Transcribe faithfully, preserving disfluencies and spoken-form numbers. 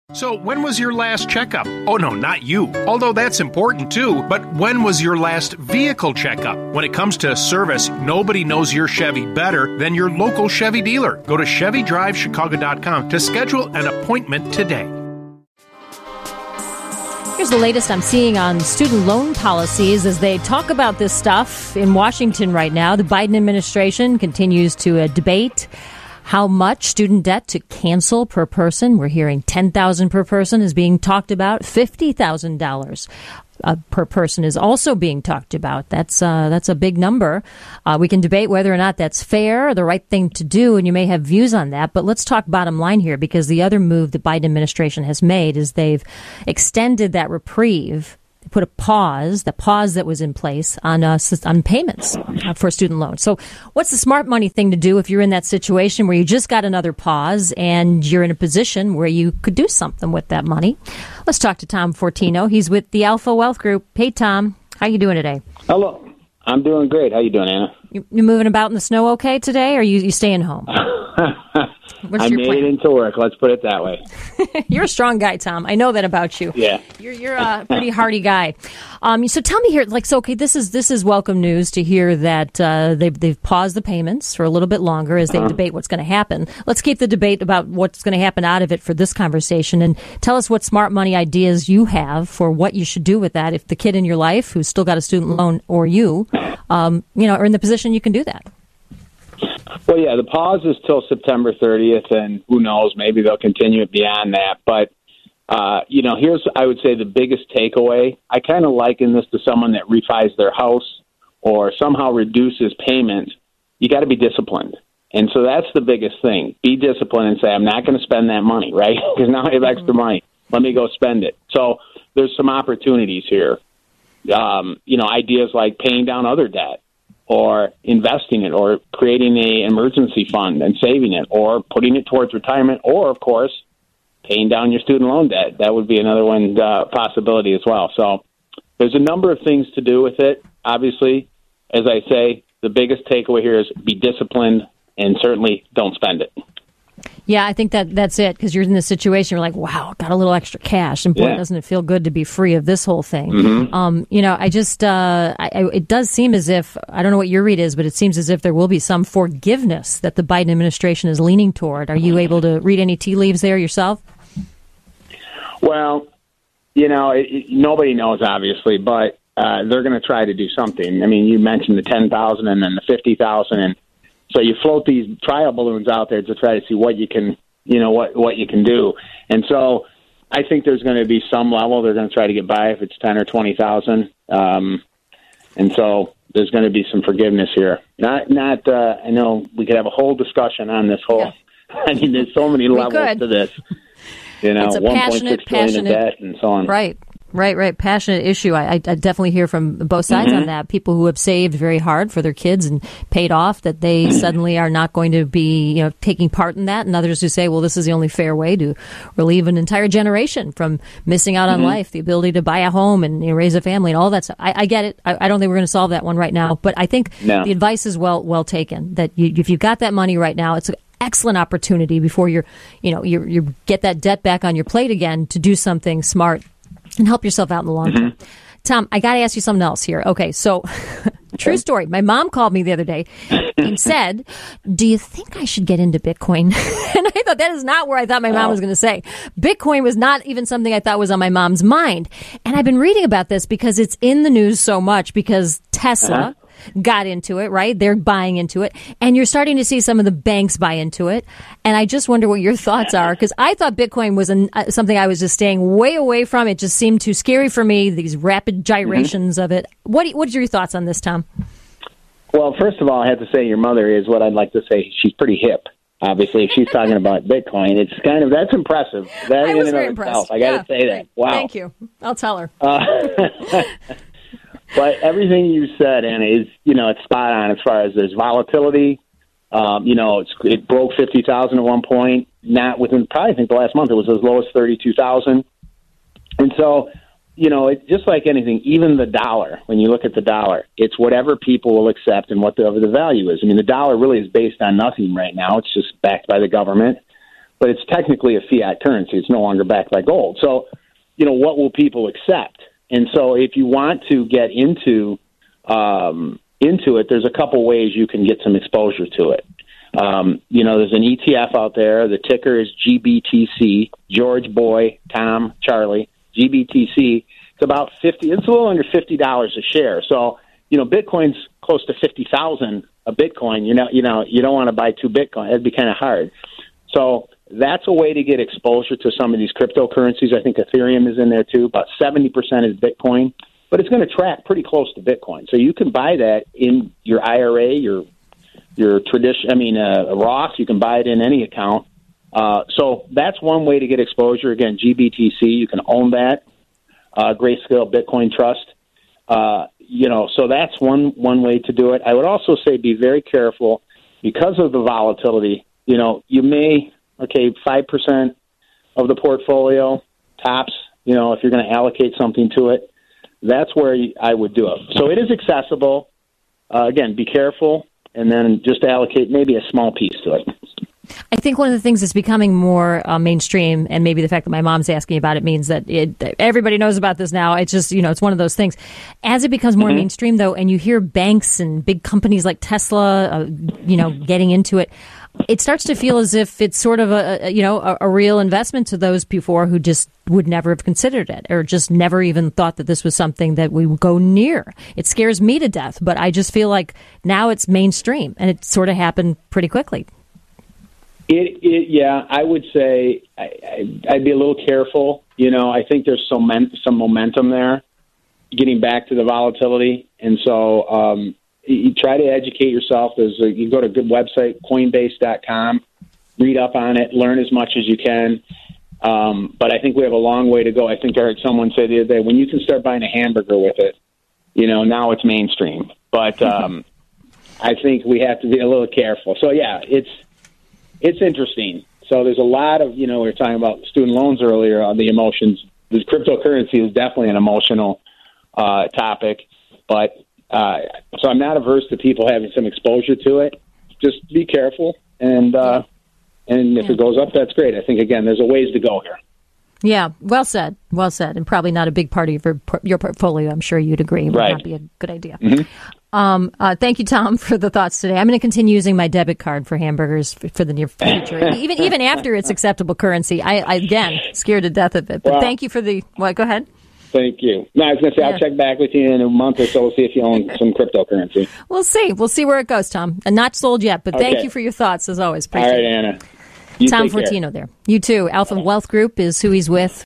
So when was your last checkup? Oh, no, not you. Although that's important too, but when was your last vehicle checkup? When it comes to service, nobody knows your Chevy better than your local Chevy dealer. Go to Chevy Drive Chicago dot com to schedule an appointment today. Here's the latest I'm seeing on student loan policies as they talk about this stuff in Washington right now. The Biden administration continues to uh, debate how much student debt to cancel per person. We're hearing ten thousand dollars per person is being talked about. fifty thousand dollars uh, per person is also being talked about. That's uh, that's a big number. Uh, we can debate whether or not that's fair or the right thing to do, and you may have views on that. But let's talk bottom line here, because the other move the Biden administration has made is they've extended that reprieve. Put a pause, the pause that was in place on uh, on payments for student loans. So what's the smart money thing to do if you're in that situation where you just got another pause and you're in a position where you could do something with that money? Let's talk to Tom Fortino. He's with the Alpha Wealth Group. Hey, Tom, how you doing today? Hello. I'm doing great. How you doing, Anna? You, you moving about in the snow okay today, or are you, you staying home? What's I your made plan? it into work. Let's put it that way. You're a strong guy, Tom. I know that about you. Yeah, you're you're a pretty hardy guy. Um, so tell me here, like, so okay, this is this is welcome news to hear that uh, they've they've paused the payments for a little bit longer as they uh-huh. debate what's going to happen. Let's keep the debate about what's going to happen out of it for this conversation, and tell us what smart money ideas you have for what you should do with that if the kid in your life who's still got a student loan or you, um, you know, are in the position you can do that. Well, yeah, the pause is till September thirtieth, and who knows, maybe they'll continue it beyond that. But, uh, you know, here's, I would say, the biggest takeaway. I kind of liken this to someone that refis their house or somehow reduces payments. You got to be disciplined. And so that's the biggest thing. Be disciplined and say, I'm not going to spend that money, right? Because now I have extra money. Let me go spend it. So there's some opportunities here. Um, you know, ideas like paying down other debt, or investing it, or creating a emergency fund and saving it, or putting it towards retirement, or, of course, paying down your student loan debt. That would be another one uh, possibility as well. So there's a number of things to do with it. Obviously, as I say, the biggest takeaway here is be disciplined and certainly don't spend it. Yeah, I think that that's it, because you're in this situation, you're like, wow, got a little extra cash, and boy, yeah. doesn't it feel good to be free of this whole thing. Mm-hmm. Um, you know, I just, uh, I, I, it does seem as if, I don't know what your read is, but it seems as if there will be some forgiveness that the Biden administration is leaning toward. Are you able to read any tea leaves there yourself? Well, you know, it, it, nobody knows, obviously, but uh, they're going to try to do something. I mean, you mentioned the ten thousand and then the fifty thousand, and so you float these trial balloons out there to try to see what you can, you know, what, what you can do. And so I think there's going to be some level they're going to try to get by if it's ten or twenty thousand. Um, and so there's going to be some forgiveness here. Not, not. Uh, I know we could have a whole discussion on this whole. Yeah. I mean, there's so many levels could. to this. You know, it's a one point passionate, six trillion passionate, in debt and so on. Right. Right, right. Passionate issue. I, I definitely hear from both sides mm-hmm. on that. People who have saved very hard for their kids and paid off, that they suddenly are not going to be, you know, taking part in that. And others who say, well, this is the only fair way to relieve an entire generation from missing out on mm-hmm. life, the ability to buy a home and, you know, raise a family and all that stuff. I, I get it. I, I don't think we're going to solve that one right now. But I think no. the advice is well well taken, that you, if you've got that money right now, it's an excellent opportunity before you're, you know, you you get that debt back on your plate again to do something smart and help yourself out in the long term. Mm-hmm. Tom, I got to ask you something else here. Okay, so true story. My mom called me the other day and said, do you think I should get into Bitcoin? And I thought, that is not where I thought my mom oh. was going to say. Bitcoin was not even something I thought was on my mom's mind. And I've been reading about this because it's in the news so much, because Tesla uh-huh. got into it, right? They're buying into it. And you're starting to see some of the banks buy into it. And I just wonder what your thoughts are, because I thought Bitcoin was an, uh, something I was just staying way away from. It just seemed too scary for me, these rapid gyrations mm-hmm. of it. What do you, What are your thoughts on this, Tom? Well, first of all, I have to say your mother is what I'd like to say. She's pretty hip. Obviously, if she's talking about Bitcoin, it's kind of, that's impressive. That I in was and very of impressed. Itself, I got to yeah, say that. Wow. Thank you. I'll tell her. Uh, But everything you said, Anna, is, you know, it's spot on as far as there's volatility. Um, you know, it's, it broke fifty thousand at one point. Not within, probably I think the last month it was as low as thirty-two thousand. And so, you know, it's just like anything, even the dollar, when you look at the dollar, it's whatever people will accept and whatever the value is. I mean, the dollar really is based on nothing right now. It's just backed by the government. but it's technically a fiat currency. It's no longer backed by gold. So, you know, what will people accept? And so if you want to get into um, into it, there's a couple ways you can get some exposure to it. Um, you know, there's an E T F out there. The ticker is G B T C, George, Boy, Tom, Charlie, G B T C. It's about fifty. It's a little under fifty dollars a share. So, you know, Bitcoin's close to fifty thousand a Bitcoin. You know, you know, you don't want to buy two Bitcoin. That'd be kind of hard. So that's a way to get exposure to some of these cryptocurrencies. I think Ethereum is in there too. About seventy percent is Bitcoin, but it's going to track pretty close to Bitcoin. So you can buy that in your I R A, your your tradition. I mean, uh, a Roth. You can buy it in any account. Uh, so that's one way to get exposure. Again, G B T C. You can own that. Uh, Grayscale Bitcoin Trust. Uh, you know, so that's one one way to do it. I would also say be very careful because of the volatility. You know, you may okay five percent of the portfolio tops. You know, if you're going to allocate something to it, that's where I would do it. So it is accessible. Uh, again, be careful, and then just allocate maybe a small piece to it. I think one of the things that's becoming more uh, mainstream, and maybe the fact that my mom's asking about it means that it, everybody knows about this now. It's just, you know, it's one of those things. As it becomes more mm-hmm. mainstream, though, and you hear banks and big companies like Tesla, uh, you know, getting into it, it starts to feel as if it's sort of a, a you know, a, a real investment to those before who just would never have considered it or just never even thought that this was something that we would go near. It scares me to death, but I just feel like now it's mainstream, and it sort of happened pretty quickly. It, it, yeah, I would say I, I, I'd be a little careful. You know, I think there's some men, some momentum there, getting back to the volatility, and so um, you try to educate yourself. There's a, you go to a good website, Coinbase dot com, read up on it, learn as much as you can. Um, but I think we have a long way to go. I think I heard someone say the other day, when you can start buying a hamburger with it, you know, now it's mainstream. But um, I think we have to be a little careful. So yeah, it's. It's interesting. So there's a lot of, you know, we were talking about student loans earlier on the emotions. This cryptocurrency is definitely an emotional uh, topic. But uh, so I'm not averse to people having some exposure to it. Just be careful. And uh, and if yeah. it goes up, that's great. I think, again, there's a ways to go here. Yeah, well said. Well said. And probably not a big part of your, your portfolio. I'm sure you'd agree. It would right. not be a good idea. Mm-hmm. Um, uh, thank you, Tom, for the thoughts today. I'm going to continue using my debit card for hamburgers for, for the near future, even even after it's acceptable currency. I, I again scared to death of it. But well, thank you for the. What? Go ahead. Thank you. No, I was going to say yeah. I'll check back with you in a month or so to see if you own some cryptocurrency. We'll see. We'll see where it goes, Tom. And not sold yet, but okay. Thank you for your thoughts as always. Appreciate All right, it. Anna. You Tom Fortino there. You too. Alpha Wealth Group is who he's with.